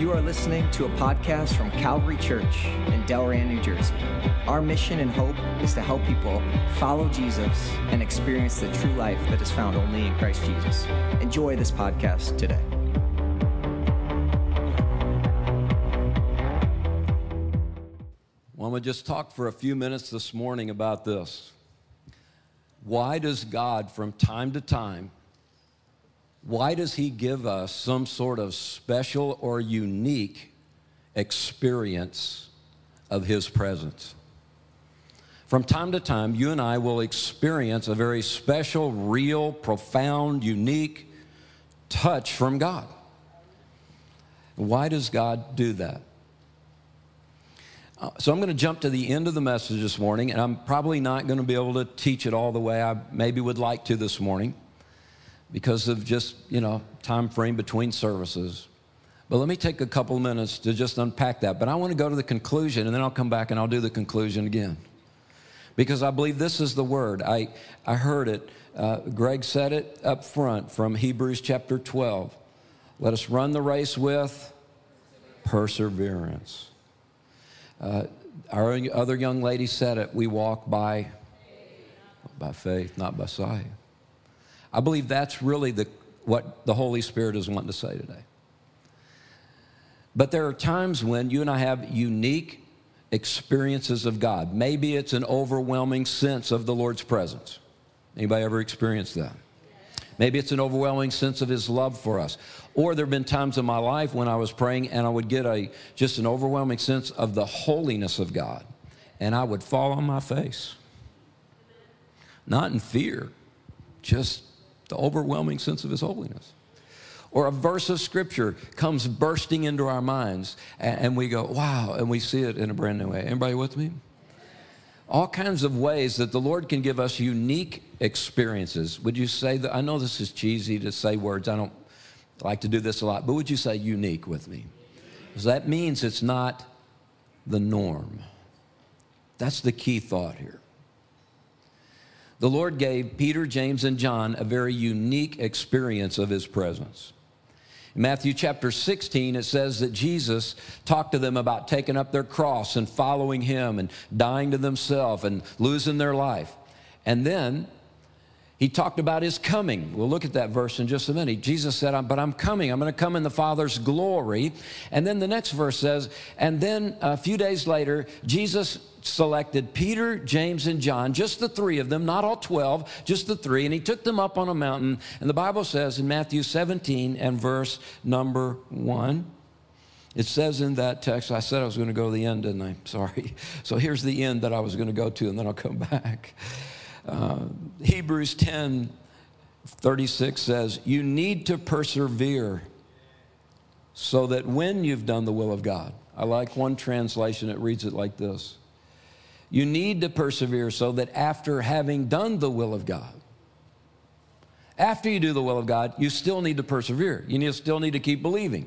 You are listening to a podcast from Calvary Church in Delran, New Jersey. Our mission and hope is to help people follow Jesus and experience the true life that is found only in Christ Jesus. Enjoy this podcast today. Well, I'm going to just talk for a few minutes this morning about this. Why does God, from time to time, why does he give us some sort of special or unique experience of his presence? From time to time, you and I will experience a very special, real, profound, unique touch from God. Why does God do that? So I'm going to jump to the end of the message this morning, and I'm probably not going to be able to teach it all the way I maybe would like to this morning because of just, time frame between services. But let me take a couple minutes to just unpack that. But I want to go to the conclusion, and then I'll come back and I'll do the conclusion again. Because I believe this is the word. I heard it. Greg said it up front from Hebrews chapter 12. Let us run the race with perseverance. Our other young lady said it. We walk by faith, not by sight. I believe that's really what the Holy Spirit is wanting to say today. But there are times when you and I have unique experiences of God. Maybe it's an overwhelming sense of the Lord's presence. Anybody ever experienced that? Maybe it's an overwhelming sense of his love for us. Or there have been times in my life when I was praying and I would get just an overwhelming sense of the holiness of God. And I would fall on my face. Not in fear, just the overwhelming sense of his holiness. Or a verse of Scripture comes bursting into our minds and we go, wow, and we see it in a brand new way. Everybody with me? All kinds of ways that the Lord can give us unique experiences. Would you say that? I know this is cheesy to say words. I don't like to do this a lot, but would you say unique with me? Because that means it's not the norm. That's the key thought here. The Lord gave Peter, James, and John a very unique experience of his presence. In Matthew chapter 16, it says that Jesus talked to them about taking up their cross and following him and dying to themselves and losing their life. And then he talked about his coming. We'll look at that verse in just a minute. Jesus said, but I'm coming. I'm going to come in the Father's glory. And then the next verse says, and then a few days later, Jesus selected Peter, James, and John, just the three of them, not all 12, just the three, and he took them up on a mountain. And the Bible says in Matthew 17 and verse number 1, it says in that text, I said I was going to go to the end, didn't I? Sorry. So here's the end that I was going to go to, and then I'll come back. Hebrews 10:36 says, you need to persevere so that when you've done the will of God, I like one translation, it reads it like this. You need to persevere so that after having done the will of God, after you do the will of God, you still need to persevere. You still need to keep believing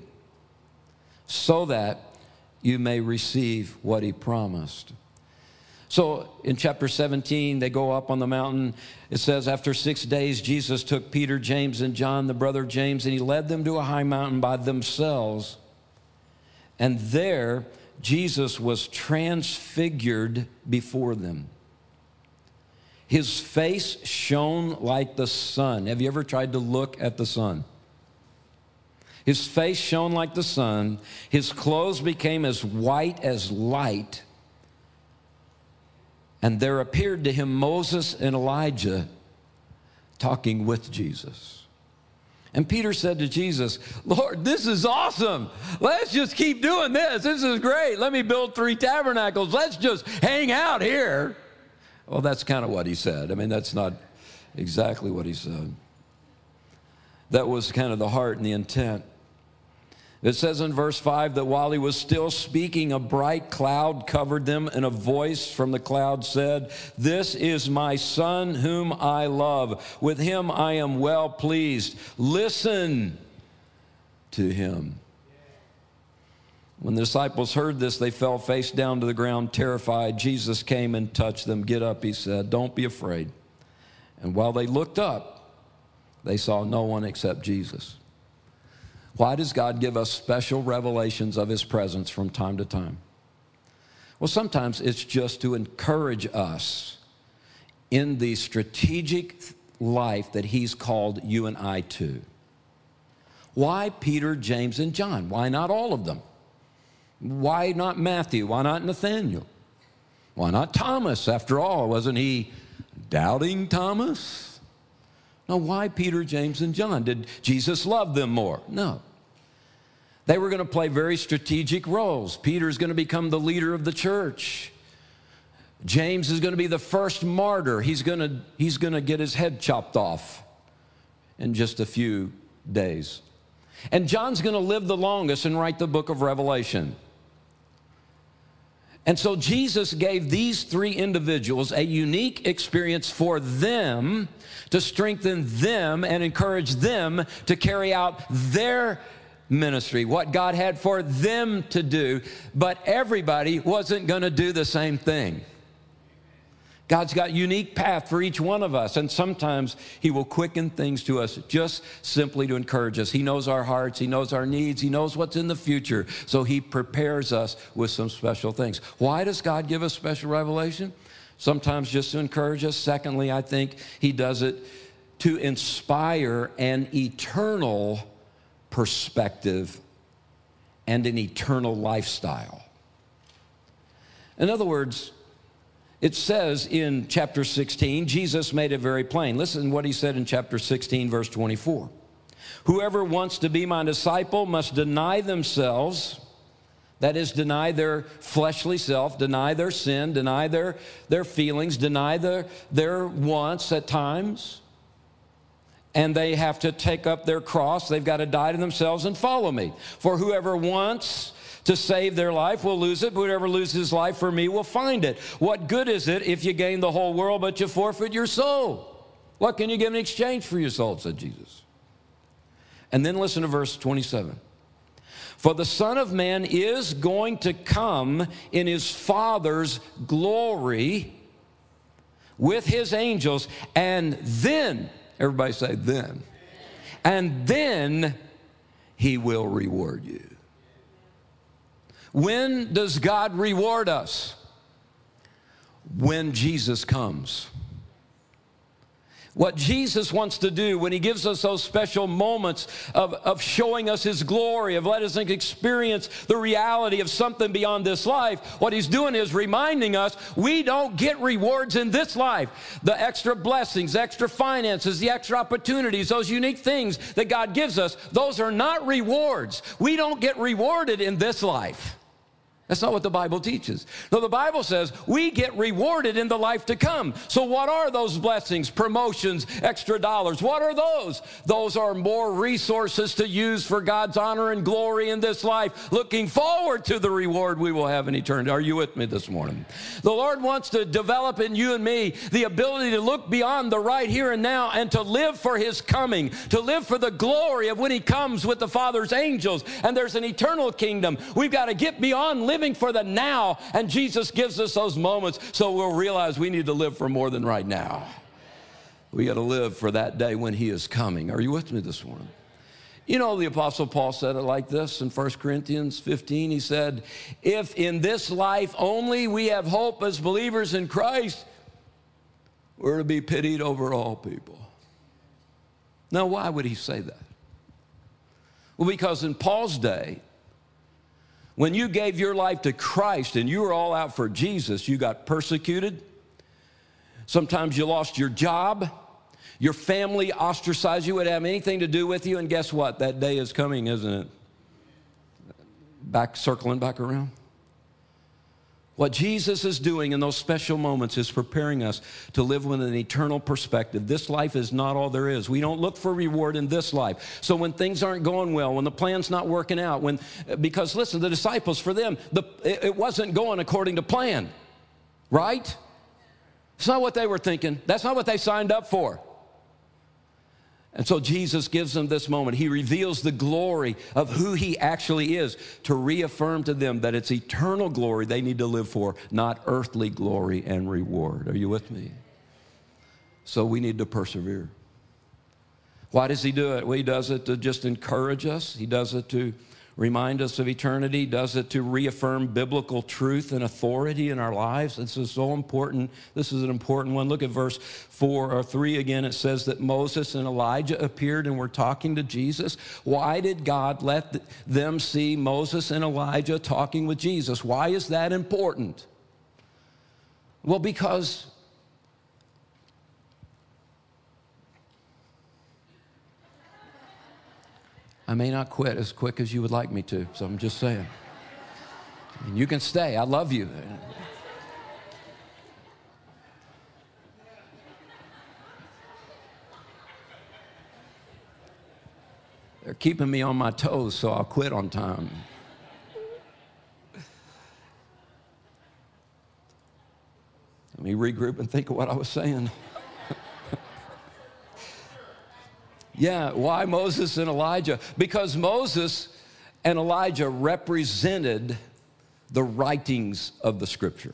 so that you may receive what he promised. So in chapter 17, they go up on the mountain. It says, after 6 days, Jesus took Peter, James, and John, the brother of James, and he led them to a high mountain by themselves. And there, Jesus was transfigured before them. His face shone like the sun. Have you ever tried to look at the sun? His face shone like the sun. His clothes became as white as light. And there appeared to him Moses and Elijah talking with Jesus. And Peter said to Jesus, Lord, this is awesome. Let's just keep doing this. This is great. Let me build 3 tabernacles. Let's just hang out here. Well, that's kind of what he said. I mean, that's not exactly what he said. That was kind of the heart and the intent. It says in verse 5 that while he was still speaking, a bright cloud covered them, and a voice from the cloud said, this is my son whom I love. With him I am well pleased. Listen to him. When the disciples heard this, they fell face down to the ground, terrified. Jesus came and touched them. Get up, he said. Don't be afraid. And while they looked up, they saw no one except Jesus. Why does God give us special revelations of his presence from time to time? Well, sometimes it's just to encourage us in the strategic life that he's called you and I to. Why Peter, James, and John? Why not all of them? Why not Matthew? Why not Nathaniel? Why not Thomas? After all, wasn't he doubting Thomas? No, why Peter, James, and John? Did Jesus love them more? No. They were going to play very strategic roles. Peter's going to become the leader of the church. James is going to be the first martyr. He's going to get his head chopped off in just a few days. And John's going to live the longest and write the book of Revelation. And so Jesus gave these three individuals a unique experience for them to strengthen them and encourage them to carry out their ministry, what God had for them to do. But everybody wasn't going to do the same thing. God's got a unique path for each one of us, and sometimes he will quicken things to us just simply to encourage us. He knows our hearts, he knows our needs, he knows what's in the future, so he prepares us with some special things. Why does God give us special revelation? Sometimes just to encourage us. Secondly, I think he does it to inspire an eternal perspective and an eternal lifestyle. In other words, it says in chapter 16, Jesus made it very plain. Listen to what he said in chapter 16, verse 24. Whoever wants to be my disciple must deny themselves, that is, deny their fleshly self, deny their sin, deny their feelings, deny their wants at times. And they have to take up their cross. They've got to die to themselves and follow me. For whoever wants to save their life will lose it, but whoever loses his life for me will find it. What good is it if you gain the whole world but you forfeit your soul? What can you give in exchange for your soul, said Jesus. And then listen to verse 27. For the Son of Man is going to come in his Father's glory with his angels, and then, everybody say then, and then he will reward you. When does God reward us? When Jesus comes. What Jesus wants to do when he gives us those special moments of showing us his glory, of letting us experience the reality of something beyond this life, what he's doing is reminding us we don't get rewards in this life. The extra blessings, extra finances, the extra opportunities, those unique things that God gives us, those are not rewards. We don't get rewarded in this life. That's not what the Bible teaches. No, the Bible says we get rewarded in the life to come. So what are those blessings, promotions, extra dollars? What are those? Those are more resources to use for God's honor and glory in this life, looking forward to the reward we will have in eternity. Are you with me this morning? The Lord wants to develop in you and me the ability to look beyond the right here and now and to live for his coming, to live for the glory of when he comes with the Father's angels. And there's an eternal kingdom. We've got to get beyond living for the now, and Jesus gives us those moments so we'll realize we need to live for more than right now. We got to live for that day when he is coming. Are you with me this morning? You know, the Apostle Paul said it like this in 1 Corinthians 15. He said, if in this life only we have hope as believers in Christ, we're to be pitied over all people. Now, why would he say that? Well, because in Paul's day, when you gave your life to Christ and you were all out for Jesus, you got persecuted. Sometimes you lost your job. Your family ostracized you, wouldn't have anything to do with you. And guess what? That day is coming, isn't it? Circling back around. What Jesus is doing in those special moments is preparing us to live with an eternal perspective. This life is not all there is. We don't look for reward in this life. So when things aren't going well, when the plan's not working out, because listen, the disciples, for them, it wasn't going according to plan, right? It's not what they were thinking. That's not what they signed up for. And so Jesus gives them this moment. He reveals the glory of who he actually is to reaffirm to them that it's eternal glory they need to live for, not earthly glory and reward. Are you with me? So we need to persevere. Why does he do it? Well, he does it to just encourage us. He does it to remind us of eternity. He does it to reaffirm biblical truth and authority in our lives. This is so important. This is an important one. Look at verse 4 or 3 again. It says that Moses and Elijah appeared and were talking to Jesus. Why did God let them see Moses and Elijah talking with Jesus? Why is that important? Well, because I may not quit as quick as you would like me to, so I'm just saying. I mean, you can stay. I love you. They're keeping me on my toes, so I'll quit on time. Let me regroup and think of what I was saying. Yeah, why Moses and Elijah? Because Moses and Elijah represented the writings of the Scripture.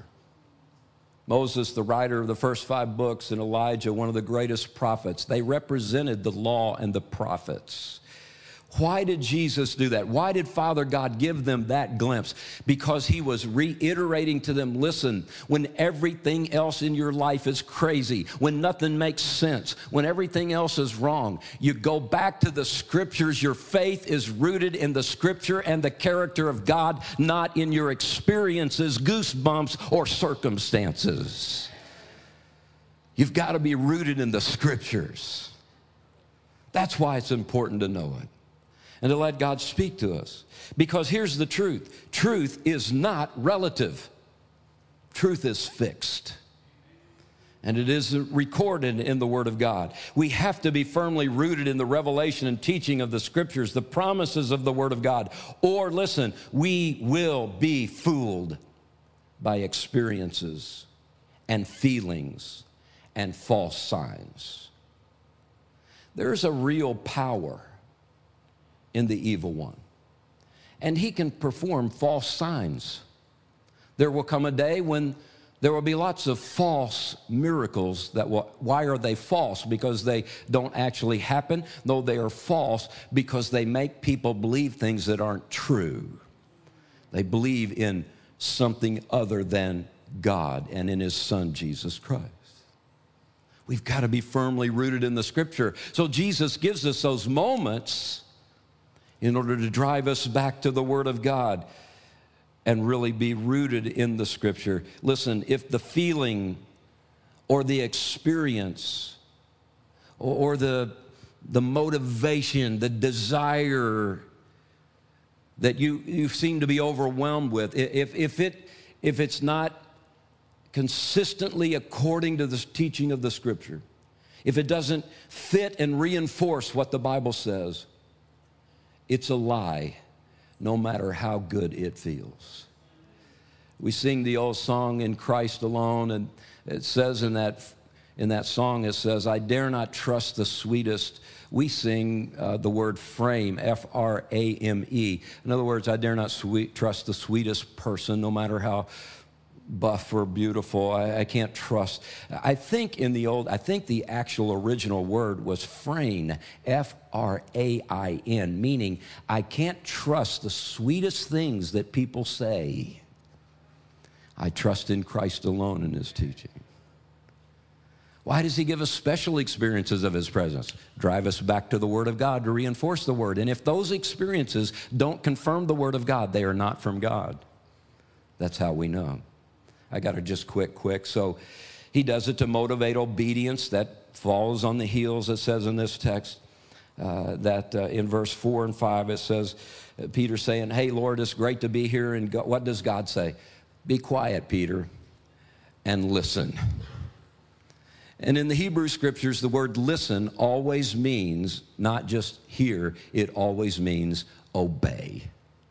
Moses, the writer of the first 5 books, and Elijah, one of the greatest prophets. They represented the law and the prophets. Why did Jesus do that? Why did Father God give them that glimpse? Because he was reiterating to them, listen, when everything else in your life is crazy, when nothing makes sense, when everything else is wrong, you go back to the Scriptures. Your faith is rooted in the Scripture and the character of God, not in your experiences, goosebumps, or circumstances. You've got to be rooted in the Scriptures. That's why it's important to know it and to let God speak to us. Because here's the truth. Truth is not relative. Truth is fixed. And it is recorded in the Word of God. We have to be firmly rooted in the revelation and teaching of the Scriptures, the promises of the Word of God. Or listen, we will be fooled by experiences and feelings and false signs. There's a real power in the evil one. And he can perform false signs. There will come a day when there will be lots of false miracles why are they false? Because they don't actually happen. No, they are false because they make people believe things that aren't true. They believe in something other than God and in his Son, Jesus Christ. We've got to be firmly rooted in the Scripture. So Jesus gives us those moments in order to drive us back to the Word of God and really be rooted in the Scripture. Listen, if the feeling or the experience or the motivation, the desire that you seem to be overwhelmed with, if it's not consistently according to the teaching of the Scripture, if it doesn't fit and reinforce what the Bible says, it's a lie, no matter how good it feels. We sing the old song, In Christ Alone, and it says in that song, it says, I dare not trust the sweetest. We sing the word frame, F-R-A-M-E. In other words, I dare not trust the sweetest person, no matter how buff or beautiful. I can't trust. I think the actual original word was frain, F-R-A-I-N, meaning I can't trust the sweetest things that people say. I trust in Christ alone in his teaching. Why does he give us special experiences of his presence? Drive us back to the Word of God to reinforce the Word. And if those experiences don't confirm the Word of God, they are not from God. That's how we know. I got to just quick. So he does it to motivate obedience. That falls on the heels, it says in this text, in verse 4 and 5, it says, Peter saying, hey, Lord, it's great to be here. And God, what does God say? Be quiet, Peter, and listen. And in the Hebrew Scriptures, the word listen always means not just hear, it always means obey.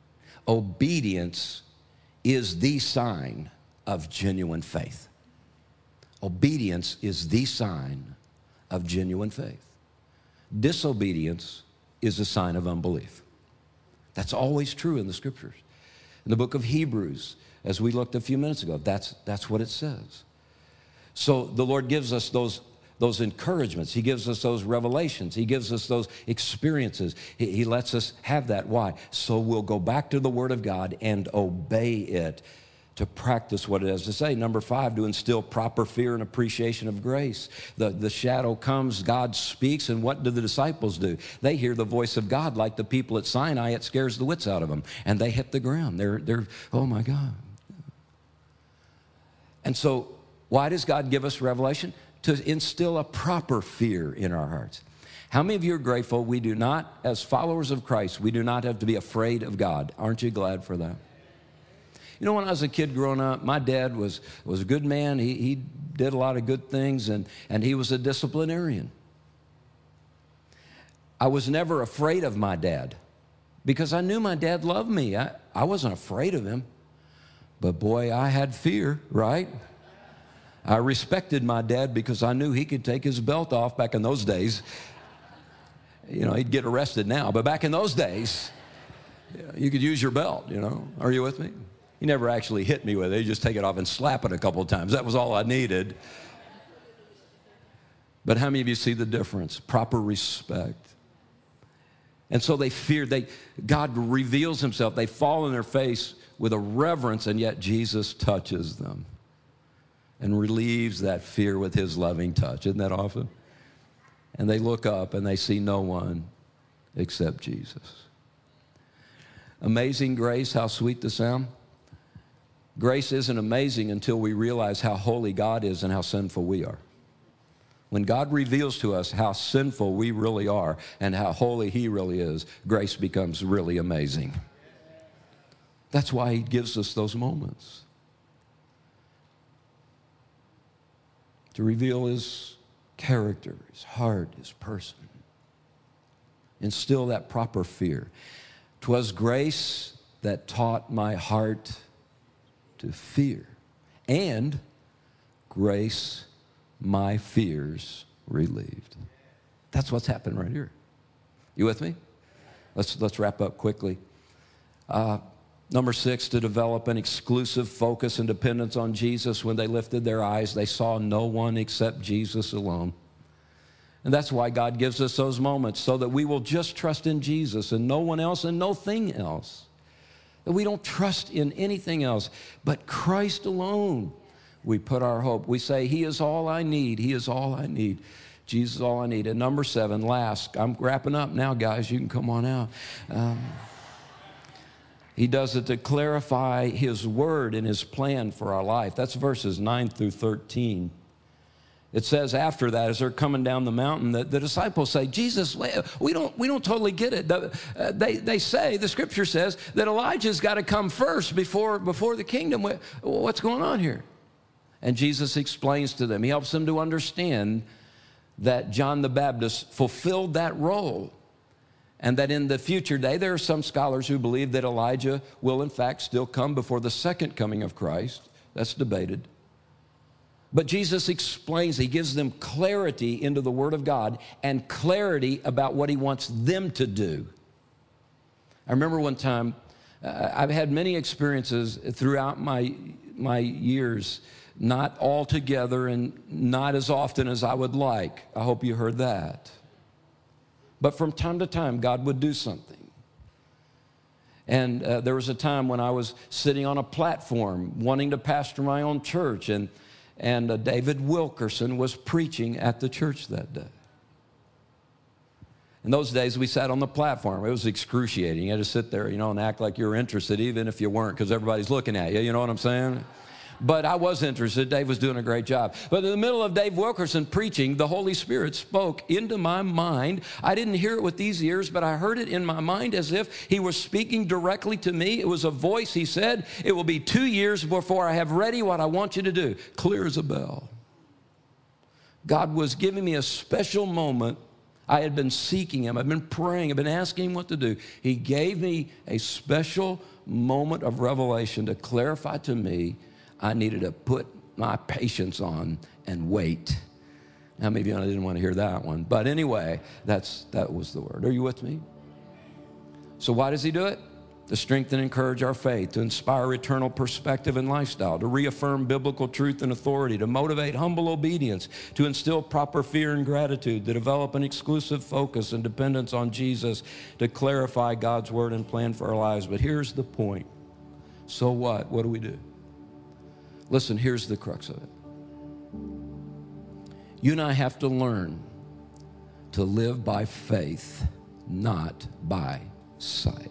Obedience is the sign of genuine faith. Obedience is the sign of genuine faith. Disobedience is a sign of unbelief. That's always true in the Scriptures. In the book of Hebrews, as we looked a few minutes ago, that's what it says. So the Lord gives us those those encouragements. He gives us those revelations. He gives us those experiences. He lets us have that. Why? So we'll go back to the Word of God and obey it, to practice what it has to say. Number 5, to instill proper fear and appreciation of grace. The shadow comes, God speaks, and what do the disciples do? They hear the voice of God like the people at Sinai. It scares the wits out of them, and they hit the ground. They're oh my God. And so why does God give us revelation? To instill a proper fear in our hearts. How many of you are grateful we do not, as followers of Christ, we do not have to be afraid of God? Aren't you glad for that? You know, when I was a kid growing up, my dad was a good man. He did a lot of good things, and he was a disciplinarian. I was never afraid of my dad because I knew my dad loved me. I wasn't afraid of him. But boy, I had fear, right? I respected my dad because I knew he could take his belt off back in those days. You know, he'd get arrested now, but back in those days, you could use your belt, you know. Are you with me? He never actually hit me with it. He'd just take it off and slap it a couple of times. That was all I needed. But how many of you see the difference? Proper respect. And so they fear. God reveals himself. They fall on their face with a reverence, and yet Jesus touches them and relieves that fear with his loving touch. Isn't that awesome? And they look up and they see no one except Jesus. Amazing grace, how sweet the sound. Grace isn't amazing until we realize how holy God is and how sinful we are. When God reveals to us how sinful we really are and how holy he really is, grace becomes really amazing. That's why he gives us those moments. To reveal his character, his heart, his person. Instill that proper fear. 'Twas grace that taught my heart to fear, and grace my fears relieved. That's what's happened right here. You with me? Let's wrap up quickly. Number 6, to develop an exclusive focus and dependence on Jesus. When they lifted their eyes, they saw no one except Jesus alone. And that's why God gives us those moments, so that we will just trust in Jesus and no one else and nothing else. That we don't trust in anything else but Christ alone. We put our hope. We say, he is all I need. He is all I need. Jesus is all I need. And number 7, last. I'm wrapping up now, guys. You can come on out. He does it to clarify his word and his plan for our life. That's verses 9 through 13. It says after that, as they're coming down the mountain, the disciples say, Jesus, we don't totally get it. They say, the scripture says, that Elijah's got to come first before the kingdom. What's going on here? And Jesus explains to them. He helps them to understand that John the Baptist fulfilled that role. And that in the future day, there are some scholars who believe that Elijah will in fact still come before the second coming of Christ. That's debated. But Jesus explains, he gives them clarity into the Word of God and clarity about what he wants them to do. I remember one time, I've had many experiences throughout my years, not all together and not as often as I would like. I hope you heard that. But from time to time, God would do something. And there was a time when I was sitting on a platform wanting to pastor my own church, and David Wilkerson was preaching at the church that day. In those days, we sat on the platform. It was excruciating. You had to sit there, and act like you were interested, even if you weren't, because everybody's looking at you. You know what I'm saying? But I was interested. Dave was doing a great job. But in the middle of Dave Wilkerson preaching, the Holy Spirit spoke into my mind. I didn't hear it with these ears, but I heard it in my mind as if he was speaking directly to me. It was a voice. He said, "It will be 2 years before I have ready what I want you to do." Clear as a bell. God was giving me a special moment. I had been seeking him. I've been praying. I've been asking him what to do. He gave me a special moment of revelation to clarify to me I needed to put my patience on and wait. How many of you didn't want to hear that one? But anyway, that was the word. Are you with me? So why does he do it? to strengthen and encourage our faith, to inspire eternal perspective and lifestyle, to reaffirm biblical truth and authority, to motivate humble obedience, to instill proper fear and gratitude, to develop an exclusive focus and dependence on Jesus, to clarify God's word and plan for our lives. But here's the point. So what? What do we do? Listen, here's the crux of it. You and I have to learn to live by faith, not by sight.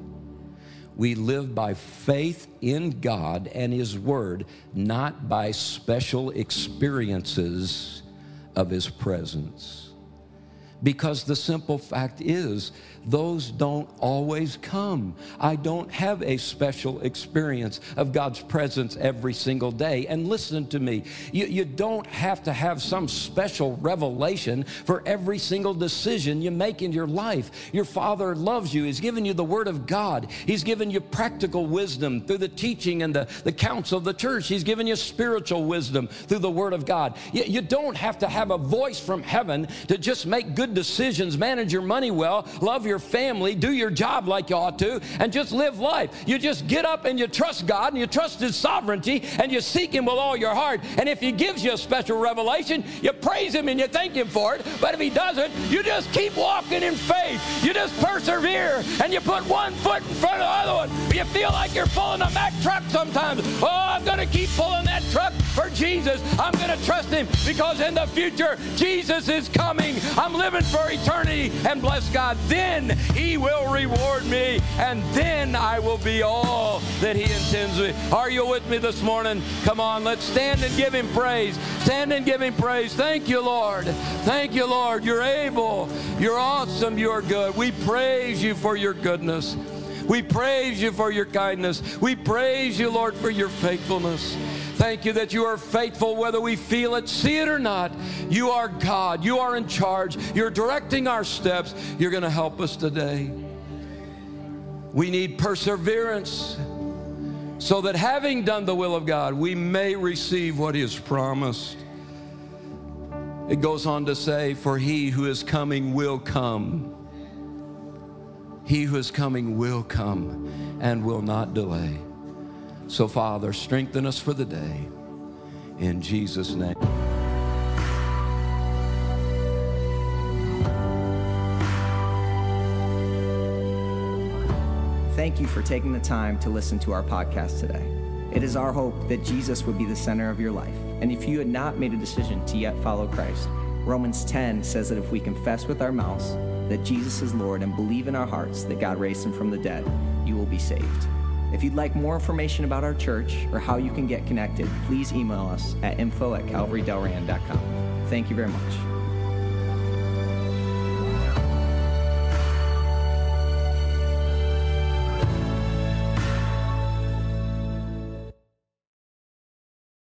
We live by faith in God and His Word, not by special experiences of His presence. Because the simple fact is, those don't always come. I don't have a special experience of God's presence every single day. And listen to me, you don't have to have some special revelation for every single decision you make in your life. Your Father loves you. He's given you the Word of God. He's given you practical wisdom through the teaching and the counsel of the church. He's given you spiritual wisdom through the Word of God. You don't have to have a voice from heaven to just make good decisions, manage your money well, love your family, do your job like you ought to, and just live life. You just get up and you trust God and you trust His sovereignty and you seek Him with all your heart. And if He gives you a special revelation, you praise Him and you thank Him for it. But if He doesn't, you just keep walking in faith. You just persevere and you put one foot in front of the other one. You feel like you're pulling a Mack truck sometimes. Oh, I'm going to keep pulling that truck for Jesus. I'm going to trust Him because in the future, Jesus is coming. I'm living for eternity, and bless God, then He will reward me, and then I will be all that He intends me. Are you with me this morning? Come on, let's stand and give Him praise. Stand and give Him praise. Thank you, Lord. Thank you, Lord. You're able. You're awesome. You're good. We praise You for Your goodness. We praise You for Your kindness. We praise You, Lord, for Your faithfulness. Thank You that You are faithful whether we feel it, see it or not. You are God. You are in charge. You're directing our steps. You're going to help us today. We need perseverance so that having done the will of God, we may receive what He has promised. It goes on to say, for He who is coming will come. He who is coming will come and will not delay. So, Father, strengthen us for the day. In Jesus' name. Thank you for taking the time to listen to our podcast today. It is our hope that Jesus would be the center of your life. And if you had not made a decision to yet follow Christ, Romans 10 says that if we confess with our mouths that Jesus is Lord and believe in our hearts that God raised Him from the dead, you will be saved. If you'd like more information about our church or how you can get connected, please email us at info@calvarydelran.com. Thank you very much.